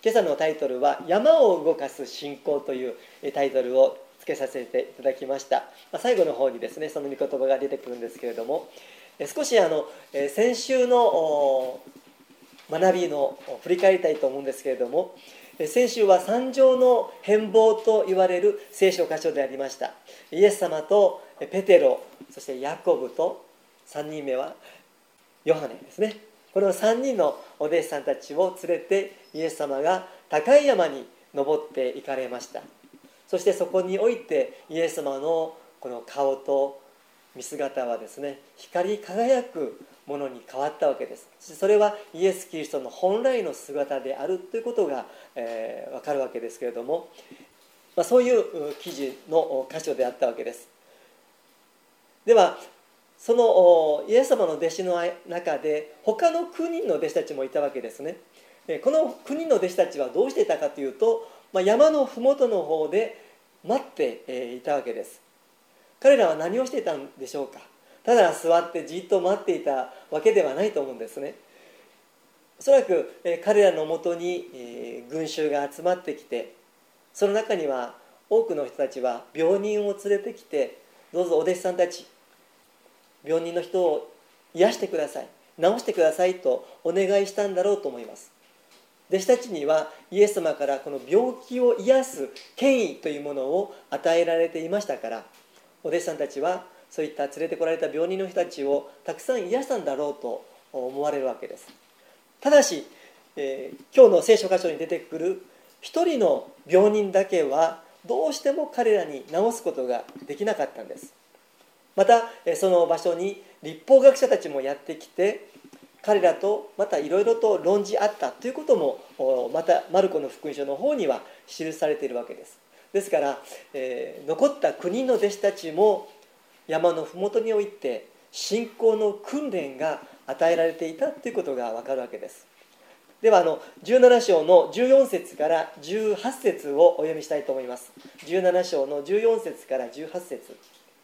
今朝のタイトルは山を動かす信仰というタイトルをつけさせていただきました。最後の方にですね、その御言葉が出てくるんですけれども、少し先週の学びの振り返りたいと思うんですけれども、先週は三条の変貌と言われる聖書箇所でありました。イエス様とペテロ、そしてヤコブと3人目はヨハネですね。この3人のお弟子さんたちを連れてイエス様が高い山に登って行かれました。そしてそこにおいてイエス様のこの顔と見姿はですね、光り輝くものに変わったわけです。それはイエス・キリストの本来の姿であるということが、分かるわけですけれども、そういう記事の箇所であったわけです。ではそのイエス様の弟子の中で他の9人の弟子たちもいたわけですね。この9人の弟子たちはどうしていたかというと、山の麓の方で待っていたわけです。彼らは何をしていたんでしょうか。ただ座ってじっと待っていたわけではないと思うんですね。おそらく彼らのもとに群衆が集まってきて、その中には多くの人たちは病人を連れてきて、どうぞお弟子さんたち、病人の人を癒してください、治してくださいとお願いしたんだろうと思います。弟子たちにはイエス様からこの病気を癒す権威というものを与えられていましたから、お弟子さんたちはそういった連れてこられた病人の人たちをたくさん癒したんだろうと思われるわけです。ただし、今日の聖書箇所に出てくる一人の病人だけはどうしても彼らに治すことができなかったんです。またその場所に律法学者たちもやってきて、彼らとまたいろいろと論じ合ったということもまたマルコの福音書の方には記されているわけです。ですから、残った9人の弟子たちも山の麓において信仰の訓練が与えられていたということが分かるわけです。では17章の14節から18節をお読みしたいと思います。17章の14節から18節。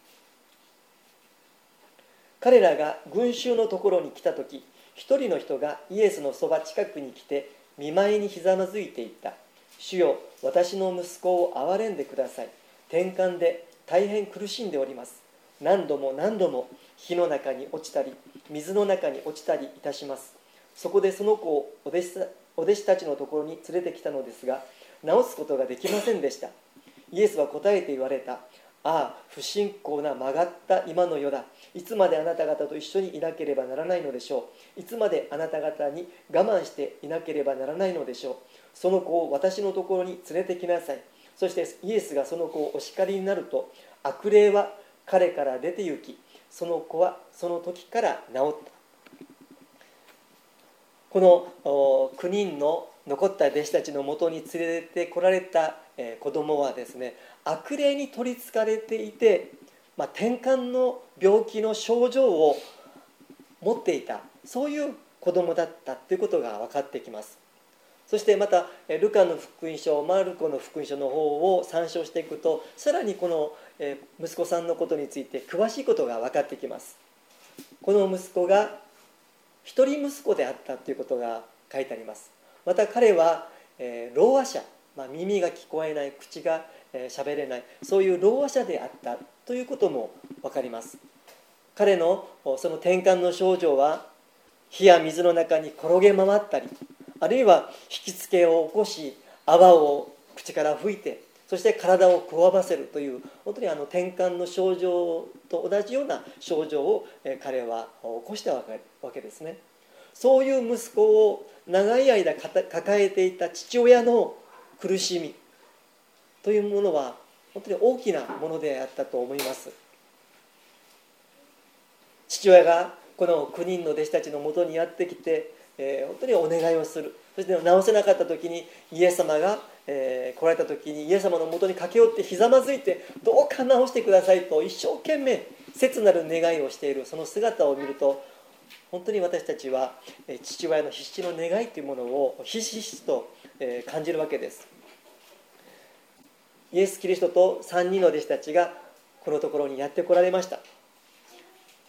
彼らが群衆のところに来たとき、一人の人がイエスのそば近くに来て見舞いにひざまずいていった。主よ、私の息子を憐れんでください。転換で大変苦しんでおります。何度も何度も火の中に落ちたり水の中に落ちたりいたします。そこでその子をお弟子たちのところに連れてきたのですが、治すことができませんでした。イエスは答えて言われた。ああ、不信仰な曲がった今の世だ。いつまであなた方と一緒にいなければならないのでしょう。いつまであなた方に我慢していなければならないのでしょう。その子を私のところに連れてきなさい。そしてイエスがその子をお叱りになると、悪霊は彼から出て行き、その子はその時から治った。この9人の残った弟子たちのもとに連れてこられた子供はですね、悪霊に取りつかれていて、転換の病気の症状を持っていた、そういう子供だったということが分かってきます。そしてまたルカの福音書、マルコの福音書の方を参照していくと、さらにこの息子さんのことについて詳しいことが分かってきます。この息子が一人息子であったということが書いてあります。また彼はろうあ者、耳が聞こえない、口が喋れない、そういうろうあ者であったということも分かります。彼のその転換の症状は、火や水の中に転げ回ったり、あるいは引きつけを起こし泡を口から吹いて、そして体をこわばせるという、本当に転換の症状と同じような症状を彼は起こしたわけですね。そういう息子を長い間抱えていた父親の苦しみというものは本当に大きなものであったと思います。父親がこの9人の弟子たちのもとにやってきて、本当にお願いをする。そして治せなかった時にイエス様が、来られた時にイエス様のもとに駆け寄ってひざまずいて、どうか治してくださいと一生懸命切なる願いをしているその姿を見ると、本当に私たちは父親の必死の願いというものをひしひしと感じるわけです。イエス・キリストと3人の弟子たちがこのところにやってこられました。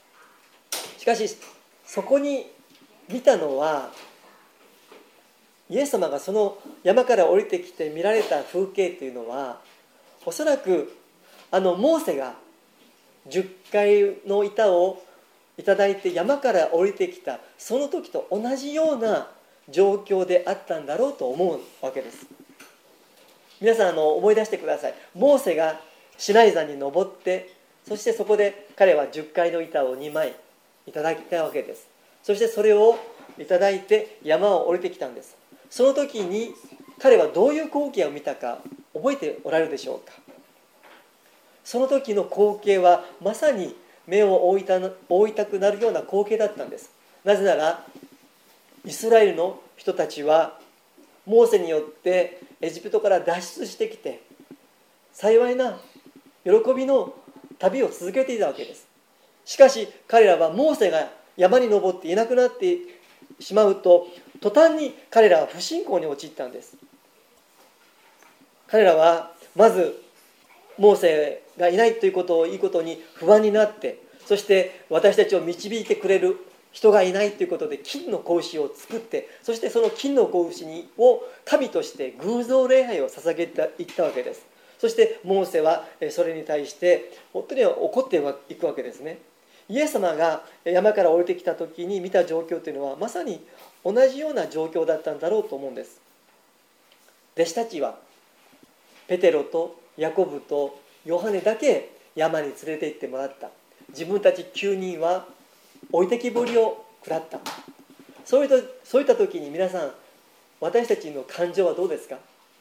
しかしそこに見たのは、 イエス様がその山から降りてきて見られた風景というのは、おそらくモーセが10回の板をいただいて山から降りてきたその時と同じような状況であったんだろうと思うわけです。皆さん思い出してください。モーセがシナイ山に登って、そしてそこで彼は10回の板を2枚いただいたわけです。そしてそれをいただいて山を降りてきたんです。その時に彼はどういう光景を見たか覚えておられるでしょうか。その時の光景はまさに目を覆いたくなるような光景だったんです。なぜならイスラエルの人たちはモーセによってエジプトから脱出してきて、幸いな喜びの旅を続けていたわけです。しかし彼らはモーセが山に登っていなくなってしまうと、途端に彼らは不信仰に陥ったんです。彼らはまずモーセがいないということをいいことに不安になって、そして私たちを導いてくれる人がいないということで金の子牛を作って、そしてその金の子牛を神として偶像礼拝を捧げていったわけです。そしてモーセはそれに対して本当に怒っていくわけですね。イエス様が山から降りてきた時に見た状況というのはまさに同じような状況だったんだろうと思うんです。弟子たちはペテロとヤコブとヨハネだけ山に連れて行ってもらった。自分たち9人は置いてきぼりを食らった。そういった時に皆さん、私たちの感情はどうですか。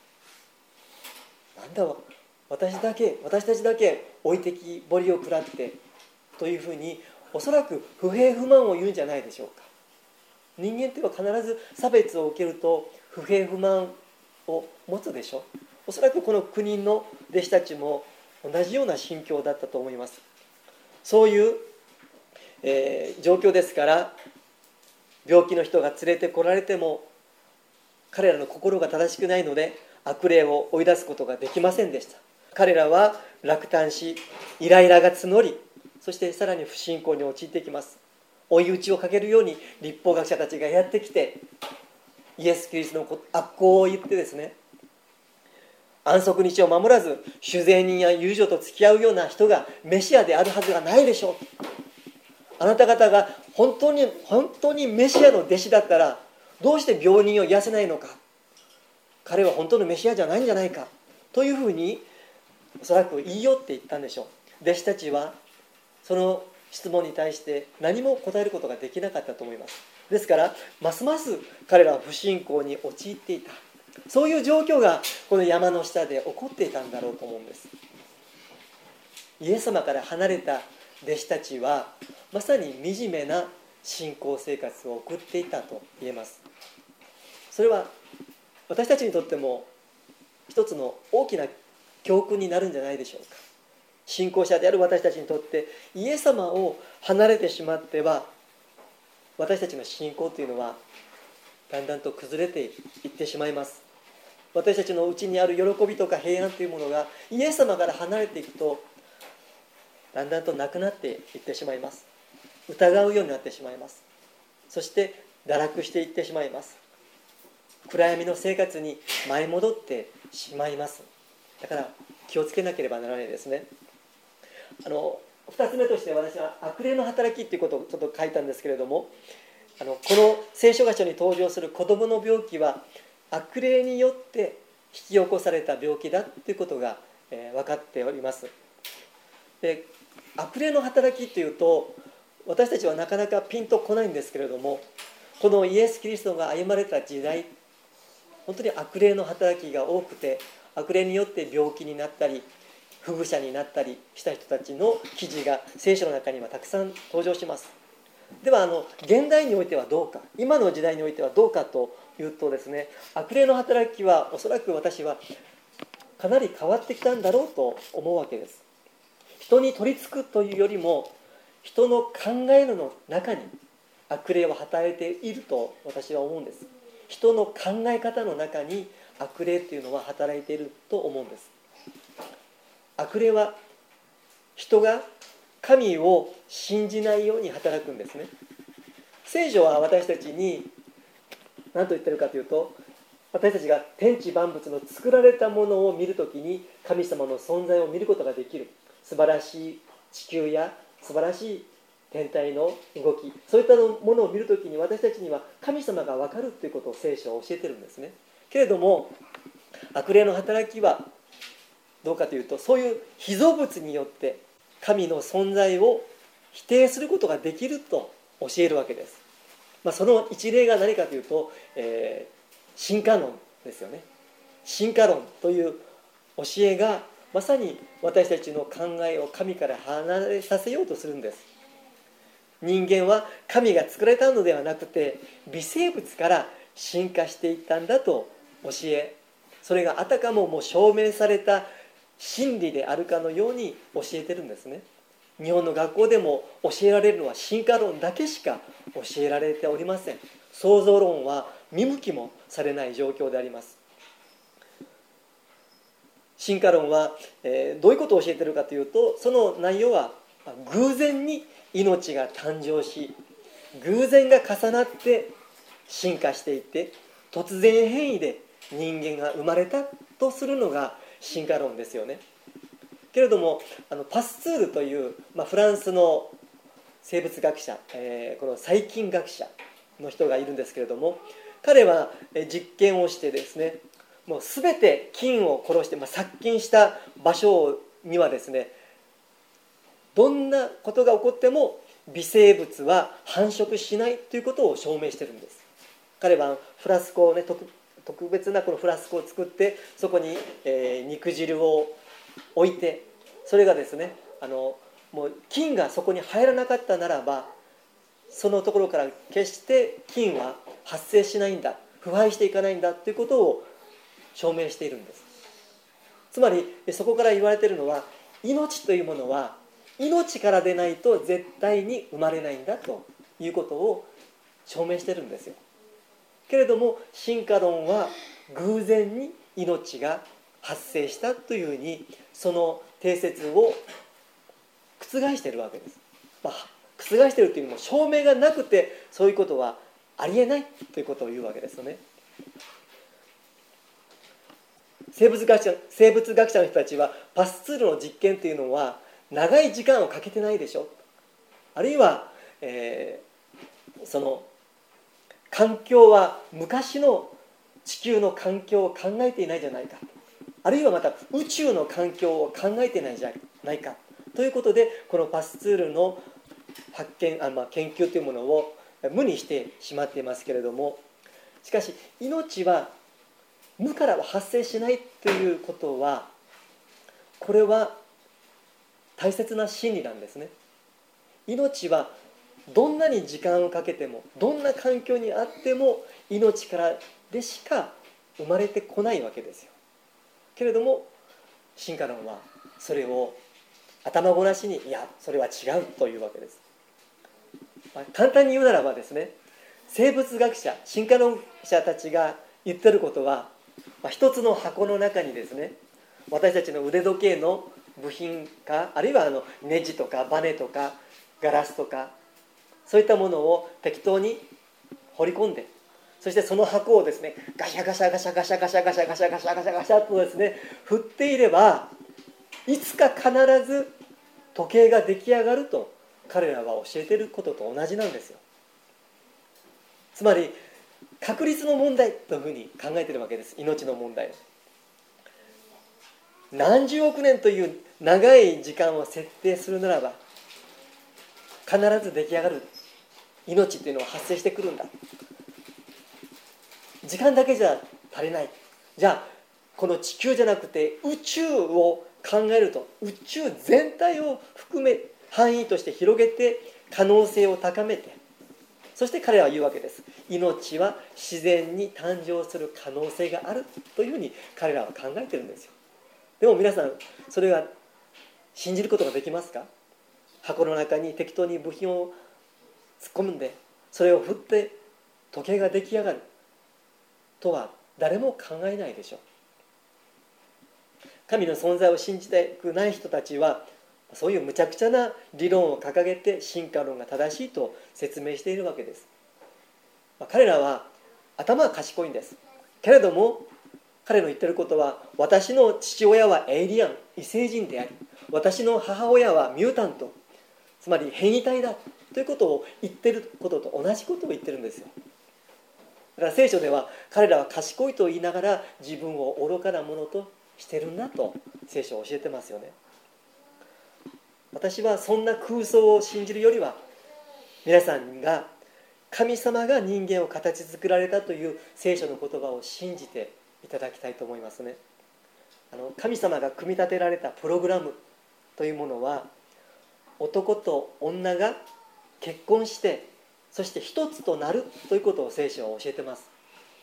なんだろう、私たちだけ置いてきぼりを食らってというふうに、おそらく不平不満を言うんじゃないでしょうか。人間というのは必ず差別を受けると不平不満を持つでしょう。おそらくこの9人の弟子たちも同じような心境だったと思います。そういう、状況ですから、病気の人が連れてこられても彼らの心が正しくないので悪霊を追い出すことができませんでした。彼らは落胆し、イライラが募り、そしてさらに不信仰に陥っていきます。追い打ちをかけるように律法学者たちがやってきて、イエス・キリストの悪行を言ってですね、安息日を守らず酒税人や遊女と付き合うような人がメシアであるはずがないでしょう。あなた方が本当にメシアの弟子だったらどうして病人を癒せないのか。彼は本当のメシアじゃないんじゃないかというふうにおそらく言い寄って言ったんでしょう。弟子たちはその質問に対して何も答えることができなかったと思います。ですからますます彼らは不信仰に陥っていた。そういう状況がこの山の下で起こっていたんだろうと思うんです。イエス様から離れた弟子たちはまさに惨めな信仰生活を送っていたと言えます。それは私たちにとっても一つの大きな教訓になるんじゃないでしょうか。信仰者である私たちにとってイエス様を離れてしまっては、私たちの信仰というのはだんだんと崩れていってしまいます。私たちのうちにある喜びとか平安というものがイエス様から離れていくとだんだんとなくなっていってしまいます。疑うようになってしまいます。そして堕落していってしまいます。暗闇の生活に舞い戻ってしまいます。だから気をつけなければならないですね。2つ目として私は悪霊の働きということをちょっと書いたんですけれども、この聖書箇所に登場する子どもの病気は悪霊によって引き起こされた病気だということが分かっております。で、悪霊の働きというと私たちはなかなかピンとこないんですけれども、このイエス・キリストが歩まれた時代、本当に悪霊の働きが多くて、悪霊によって病気になったり不具者になったりした人たちの記事が聖書の中にはたくさん登場します。では現代においてはどうか、今の時代においてはどうかというとですね、悪霊の働きはおそらく私はかなり変わってきたんだろうと思うわけです。人に取り付くというよりも人の考えの中に悪霊は働いていると私は思うんです。人の考え方の中に悪霊というのは働いていると思うんです。悪霊は人が神を信じないように働くんですね。聖書は私たちに何と言ってるかというと、 私たちが天地万物の作られたものを見るときに神様の存在を見ることができる。素晴らしい地球や素晴らしい天体の動き、そういったものを見るときに私たちには神様が分かるということを聖書は教えてるんですね。けれども悪霊の働きはどうかというと、そういう被造物によって神の存在を否定することができると教えるわけです。その一例が何かというと、進化論ですよね。進化論という教えがまさに私たちの考えを神から離れさせようとするんです。人間は神が作られたのではなくて微生物から進化していったんだと教え、それがあたかも証明された真理であるかのように教えてるんですね。日本の学校でも教えられるのは進化論だけしか教えられておりません。創造論は見向きもされない状況であります。進化論は、どういうことを教えているかというと、その内容は偶然に命が誕生し、偶然が重なって進化していって突然変異で人間が生まれたとするのが進化論ですよね。けれどもパスツールという、フランスの生物学者、この細菌学者の人がいるんですけれども、彼は実験をしてですね、もう全て菌を殺して、殺菌した場所にはですね、どんなことが起こっても微生物は繁殖しないということを証明しているんです。彼はフラスコをね、特別なこのフラスコを作って、そこに、肉汁を置いて、それがですね、もう菌がそこに入らなかったならば、そのところから決して菌は発生しないんだ、腐敗していかないんだということを証明しているんです。つまりそこから言われているのは、命というものは命からでないと絶対に生まれないんだということを証明しているんですよ。けれども進化論は偶然に命が発生したというふうにその定説を覆しているわけです。覆しているというのも証明がなくてそういうことはありえないということを言うわけですよね。生物学者の人たちはパスツールの実験というのは長い時間をかけてないでしょ、あるいは、その環境は昔の地球の環境を考えていないじゃないか、あるいはまた宇宙の環境を考えていないじゃないかということで、このパスツールの発見研究というものを無にしてしまっていますけれども、しかし命は無からは発生しないということは、これは大切な真理なんですね。命はどんなに時間をかけても、どんな環境にあっても命からでしか生まれてこないわけですよ。けれども進化論はそれを頭ごなしに、いやそれは違うというわけです。簡単に言うならばですね、生物学者、進化論者たちが言ってることは、一つの箱の中にですね、私たちの腕時計の部品か、あるいはネジとかバネとかガラスとか、そういったものを適当に放り込んで、そしてその箱をですね、ガシャガシャガシャガシャガシャガシャガシャガシャガシャガシャとですね、振っていれば、いつか必ず時計が出来上がると彼らは教えていることと同じなんですよ。つまり確率の問題というふうに考えているわけです。命の問題を何十億年という長い時間を設定するならば、必ず出来上がる命っていうのは発生してくるんだ。時間だけじゃ足りない。じゃあこの地球じゃなくて宇宙を考えると、宇宙全体を含め範囲として広げて可能性を高めて、そして彼は言うわけです。命は自然に誕生する可能性があるというふうに彼らは考えてるんですよ。でも皆さん、それは信じることができますか？箱の中に適当に部品を突っ込んで、それを振って時計が出来上がるとは誰も考えないでしょう。神の存在を信じたくない人たちは、そういう無茶苦茶な理論を掲げて進化論が正しいと説明しているわけです。彼らは頭が賢いんです。 けれども彼の言ってることは、私の父親はエイリアン、異星人であり、私の母親はミュータント、つまり変異体だということを言ってることと同じことを言ってるんですよ。だから聖書では彼らは賢いと言いながら自分を愚かなものとしてるんだと聖書を教えてますよね。私はそんな空想を信じるよりは、皆さんが神様が人間を形作られたという聖書の言葉を信じていただきたいと思いますね。神様が組み立てられたプログラムというものは、男と女が結婚してそして一つとなるということを聖書は教えてます。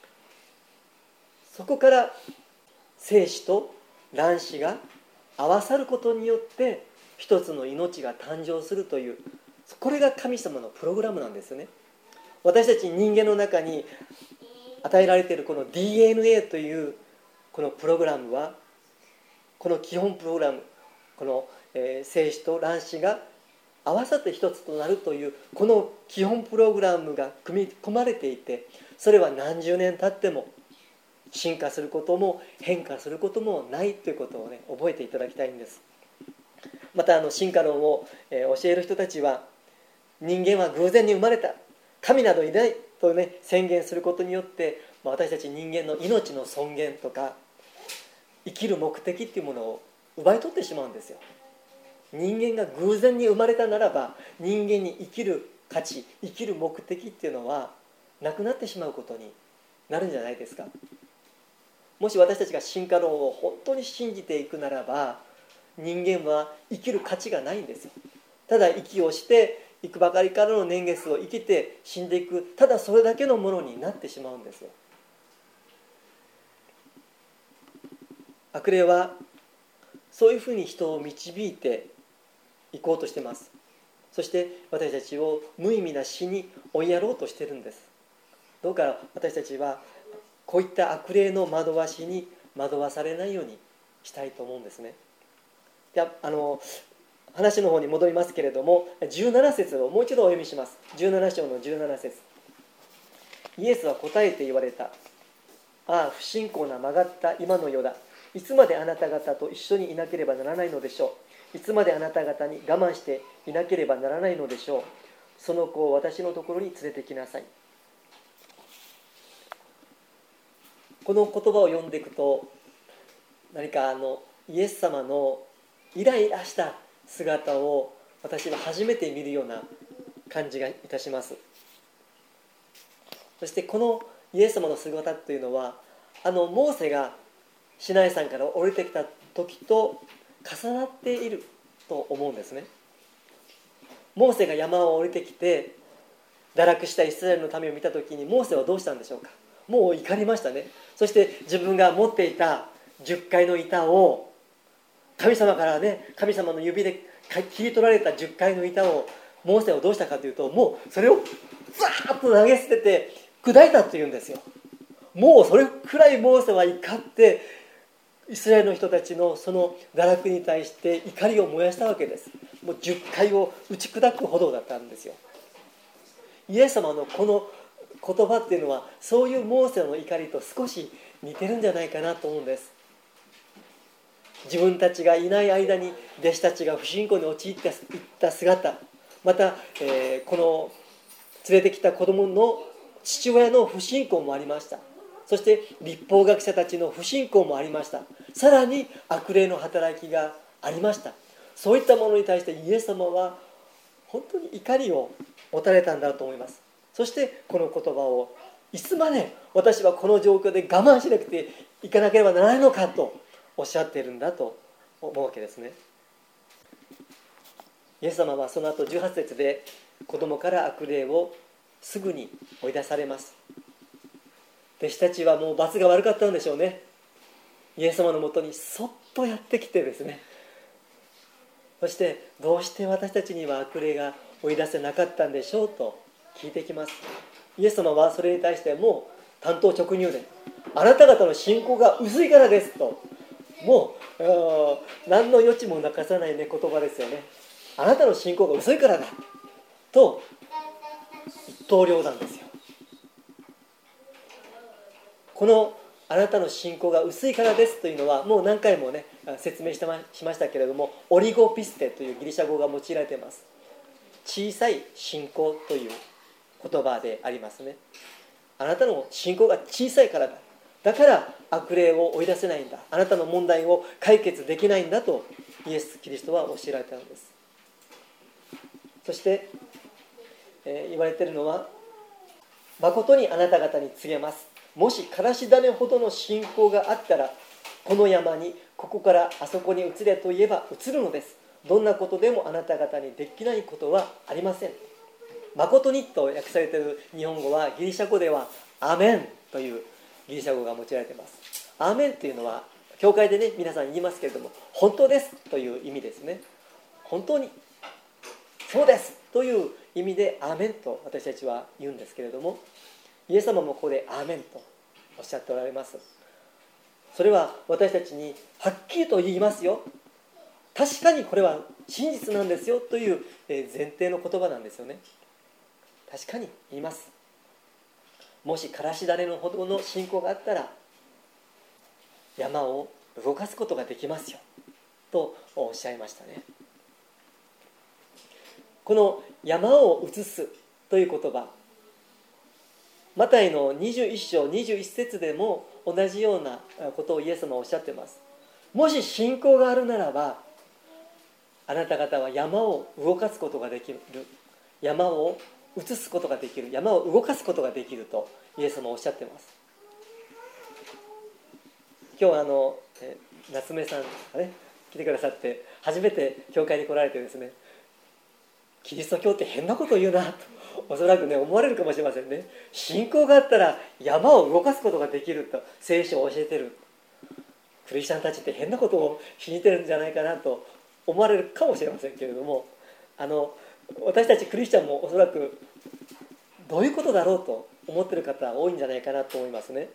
そこから精子と卵子が合わさることによって一つの命が誕生するという、これが神様のプログラムなんですよね。私たち人間の中に与えられているこの DNA というこのプログラムは、この基本プログラム、この精子と卵子が合わさって一つとなるというこの基本プログラムが組み込まれていて、それは何十年経っても進化することも変化することもないということをね、覚えていただきたいんです。また進化論を教える人たちは、人間は偶然に生まれた、神などいないとね宣言することによって、私たち人間の命の尊厳とか生きる目的っていうものを奪い取ってしまうんですよ。人間が偶然に生まれたならば、人間に生きる価値、生きる目的っていうのはなくなってしまうことになるんじゃないですか。もし私たちが進化論を本当に信じていくならば、人間は生きる価値がないんですよ。ただ息をしていくばかりからの年月を生きて死んでいく、ただそれだけのものになってしまうんですよ。悪霊はそういうふうに人を導いていこうとしています。そして私たちを無意味な死に追いやろうとしているんです。どうか私たちはこういった悪霊の惑わしに惑わされないようにしたいと思うんですね。で話の方に戻りますけれども、17節をもう一度お読みします。17章の17節。イエスは答えて言われた。ああ、不信仰な曲がった今の世だ。いつまであなた方と一緒にいなければならないのでしょう。いつまであなた方に我慢していなければならないのでしょう。その子を私のところに連れてきなさい。この言葉を読んでいくと、何かイエス様のイライラした姿を私は初めて見るような感じがいたします。そしてこのイエス様の姿というのは、モーセがシナイ山から降りてきた時と重なっていると思うんですね。モーセが山を降りてきて堕落したイスラエルの民を見た時に、モーセはどうしたんでしょうか。もう怒りましたね。そして自分が持っていた10階の板を神様からね、神様の指で切り取られた10階の板をモーセはどうしたかというと、もうそれをザーッと投げ捨てて砕いたというんですよ。もうそれくらいモーセは怒って、イスラエルの人たちのその堕落に対して怒りを燃やしたわけです。もう10階を打ち砕くほどだったんですよ。イエス様のこの言葉っていうのは、そういうモーセの怒りと少し似てるんじゃないかなと思うんです。自分たちがいない間に弟子たちが不信仰に陥っていった姿、また、この連れてきた子供の父親の不信仰もありました。そして律法学者たちの不信仰もありました。さらに悪霊の働きがありました。そういったものに対してイエス様は本当に怒りを持たれたんだと思います。そしてこの言葉を、いつまで私はこの状況で我慢しなくていかなければならないのかとおっしゃっているんだと思うわけですね。イエス様はその後18節で子供から悪霊をすぐに追い出されます。弟子たちはもう罰が悪かったんでしょうね。イエス様のもとにそっとやってきてですね、そしてどうして私たちには悪霊が追い出せなかったんでしょうと聞いてきます。イエス様はそれに対してもう単刀直入で、あなた方の信仰が薄いからですと、もう何の余地もなかさないね言葉ですよね。あなたの信仰が薄いからだと一刀両断ですよ。このあなたの信仰が薄いからですというのはもう何回もね説明しましたけれども、オリゴピステというギリシャ語が用いられています。小さい信仰という言葉でありますね。あなたの信仰が小さいからだ、だから悪霊を追い出せないんだ、あなたの問題を解決できないんだとイエス・キリストは教えられたのです。そして、言われているのは、誠にあなた方に告げます、もしからし種ほどの信仰があったら、この山にここからあそこに移れと言えば移るのです。どんなことでもあなた方にできないことはありません。誠にと訳されている日本語は、ギリシャ語ではアメンというギリシャ語が用いられています。アメンというのは教会でね皆さん言いますけれども、本当ですという意味ですね。本当にそうですという意味でアーメンと私たちは言うんですけれども、イエス様もここでアーメンとおっしゃっておられます。それは私たちにはっきりと言いますよ、確かにこれは真実なんですよという前提の言葉なんですよね。確かに言います。もしからし種のほどの信仰があったら山を動かすことができますよとおっしゃいましたね。この山を移すという言葉、マタイの21章21節でも同じようなことをイエス様はおっしゃっています。もし信仰があるならば、あなた方は山を動かすことができる、山を移すことができる、山を動かすことができるとイエス様はおっしゃっています。今日夏目さんがね来てくださって、初めて教会に来られてですね、キリスト教って変なことを言うなとおそらくね思われるかもしれませんね。信仰があったら山を動かすことができると聖書を教えてる、クリスチャンたちって変なことを信じてるんじゃないかなと思われるかもしれませんけれども、私たちクリスチャンもおそらくどういうことだろうと思っている方多いんじゃないかなと思いますね。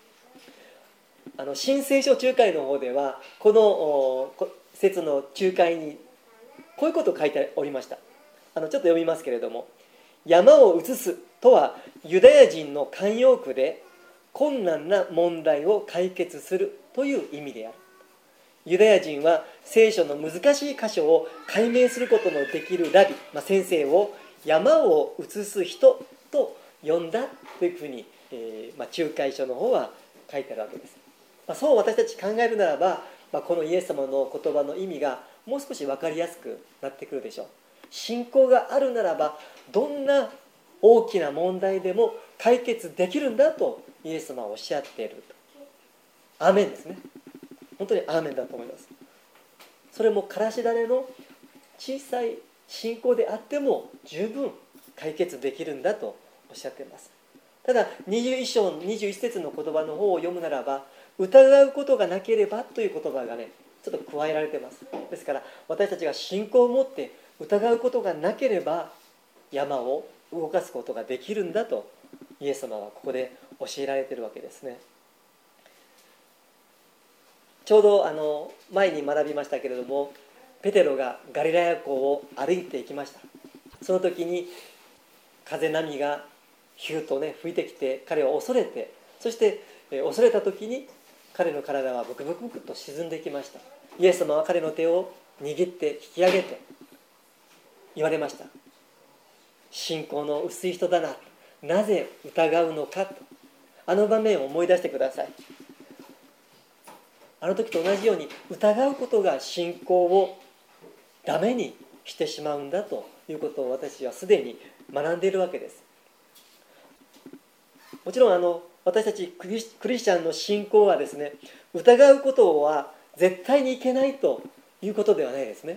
新聖書仲介の方ではこの説の仲介にこういうことを書いておりました。ちょっと読みますけれども、山を移すとはユダヤ人の慣用句で困難な問題を解決するという意味である。ユダヤ人は聖書の難しい箇所を解明することのできるラビ、先生を山を移す人と呼んだというふうに、仲介書の方は書いてあるわけです。そう私たち考えるならば、このイエス様の言葉の意味がもう少し分かりやすくなってくるでしょう。信仰があるならばどんな大きな問題でも解決できるんだとイエス様はおっしゃっていると。アーメンですね。本当にアーメンだと思います。それもからし種の小さい信仰であっても十分解決できるんだとおっしゃっています。ただ21章21節の言葉の方を読むならば、疑うことがなければという言葉がねちょっと加えられています。ですから私たちが信仰を持って疑うことがなければ山を動かすことができるんだとイエス様はここで教えられているわけですね。ちょうど前に学びましたけれども、ペテロがガリラヤ湖を歩いていきました。その時に風波がヒューとね吹いてきて彼を恐れて、そして恐れた時に彼の体はブクブクブクと沈んでいきました。イエス様は彼の手を握って引き上げて言われました。信仰の薄い人だな、なぜ疑うのかと。あの場面を思い出してください。あの時と同じように疑うことが信仰をダメにしてしまうんだということを私はすでに学んでいるわけです。もちろん私たちクリスチャンの信仰はですね、疑うことは絶対にいけないということではないですね。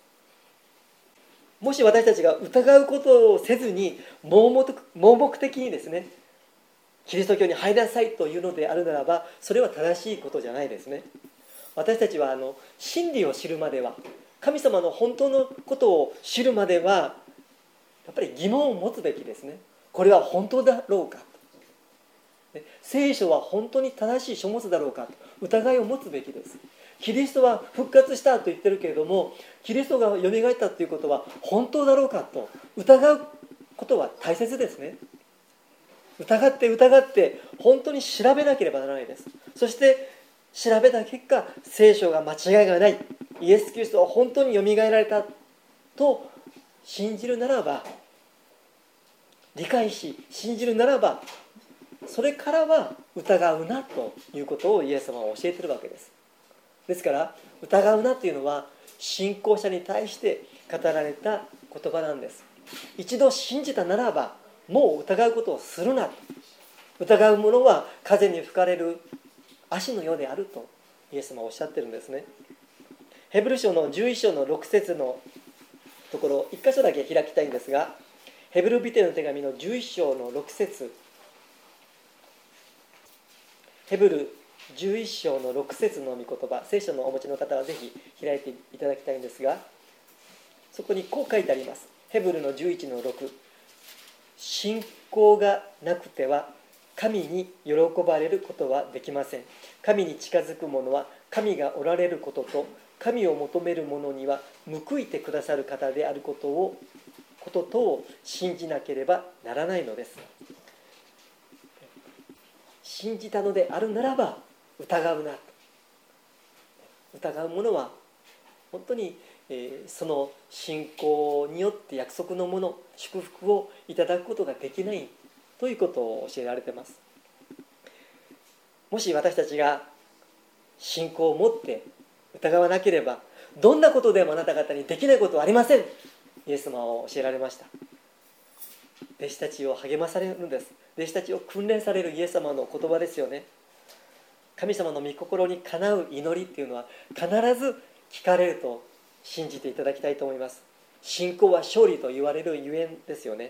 もし私たちが疑うことをせずに盲目的にですねキリスト教に入りなさいというのであるならば、それは正しいことじゃないですね。私たちは真理を知るまでは、神様の本当のことを知るまではやっぱり疑問を持つべきですね。これは本当だろうか、聖書は本当に正しい書物だろうかと疑いを持つべきです。キリストは復活したと言ってるけれども、キリストがよみがえったということは本当だろうかと疑うことは大切ですね。 疑って本当に調べなければならないです。そして調べた結果、聖書が間違いがない、イエス・キリストは本当によみがえられたと信じるならば、理解し信じるならば、それからは疑うなということをイエス様は教えているわけです。ですから疑うなというのは信仰者に対して語られた言葉なんです。一度信じたならばもう疑うことをするなと。疑う者は風に吹かれる足のようであるとイエス様はおっしゃってるんですね。ヘブル書の11章の6節のところ1箇所だけ開きたいんですが、ヘブルビテの手紙の11章の6節、ヘブル11章の6節の御言葉、聖書のお持ちの方はぜひ開いていただきたいんですが、そこにこう書いてあります。ヘブルの11の6、信仰がなくては神に喜ばれることはできません。神に近づく者は神がおられることと神を求める者には報いてくださる方であることとを信じなければならないのです。信じたのであるならば疑うなと。疑う者は本当にその信仰によって約束のもの、祝福をいただくことができないということを教えられています。もし私たちが信仰を持って疑わなければ、どんなことでもあなた方にできないことはありません。イエス様は教えられました。弟子たちを励まされるんです。弟子たちを訓練されるイエス様の言葉ですよね。神様の御心にかなう祈りっていうのは必ず聞かれると信じていただきたいと思います。信仰は勝利と言われるゆえんですよね。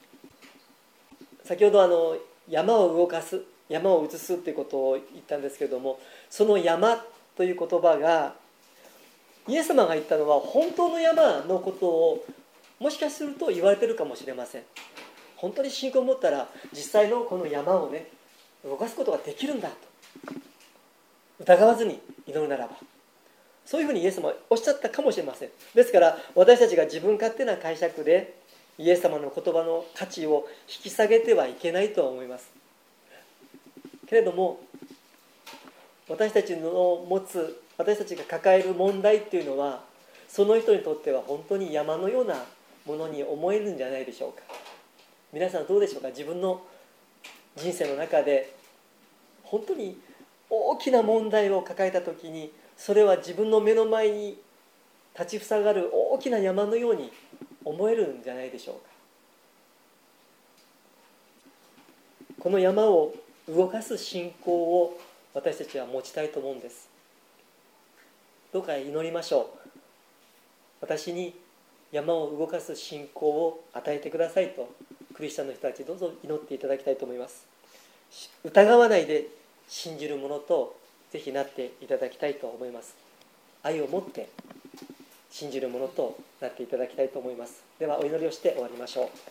先ほど山を動かす、山を移すということを言ったんですけれども、その山という言葉がイエス様が言ったのは本当の山のことをもしかすると言われているかもしれません。本当に信仰を持ったら実際のこの山をね動かすことができるんだと疑わずに祈るならば、そういうふうにイエス様はおっしゃったかもしれません。ですから私たちが自分勝手な解釈でイエス様の言葉の価値を引き下げてはいけないと思います。けれども私たちが抱える問題っていうのは、その人にとっては本当に山のようなものに思えるんじゃないでしょうか。皆さんどうでしょうか。自分の人生の中で本当に大きな問題を抱えた時に、それは自分の目の前に立ちふさがる大きな山のように思えるんじゃないでしょうか。この山を動かす信仰を私たちは持ちたいと思うんです。どうか祈りましょう。私に山を動かす信仰を与えてくださいとクリスチャンの人たちどうぞ祈っていただきたいと思います。疑わないで信じるものとぜひなっていただきたいと思います。愛を持って信じるものとなっていただきたいと思います。ではお祈りをして終わりましょう。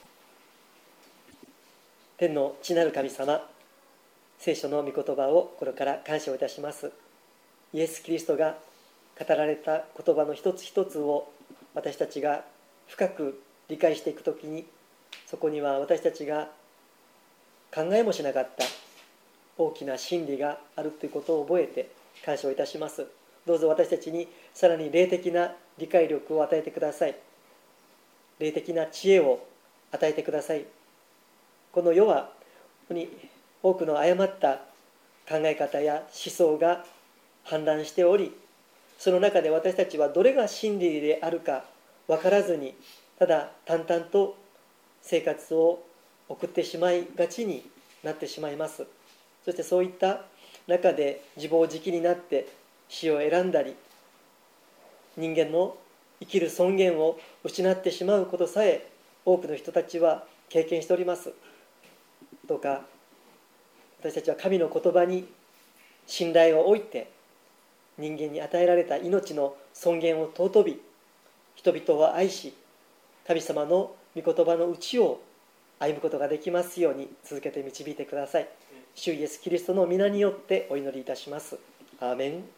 天の父なる神様、聖書の御言葉をこれから感謝をいたします。イエス・キリストが語られた言葉の一つ一つを私たちが深く理解していくときに、そこには私たちが考えもしなかった大きな真理があるということを覚えて感謝をいたします。どうぞ私たちにさらに霊的な理解力を与えてください。霊的な知恵を与えてください。この世は本当に多くの誤った考え方や思想が氾濫しており、その中で私たちはどれが真理であるか分からずに、ただ淡々と生活を送ってしまいがちになってしまいます。そしてそういった中で自暴自棄になって死を選んだり、人間の生きる尊厳を失ってしまうことさえ多くの人たちは経験しております。どうか私たちは神の言葉に信頼を置いて、人間に与えられた命の尊厳を尊び、人々を愛し、神様の御言葉のうちを歩むことができますように続けて導いてください。主イエスキリストの皆によってお祈りいたします。アーメン。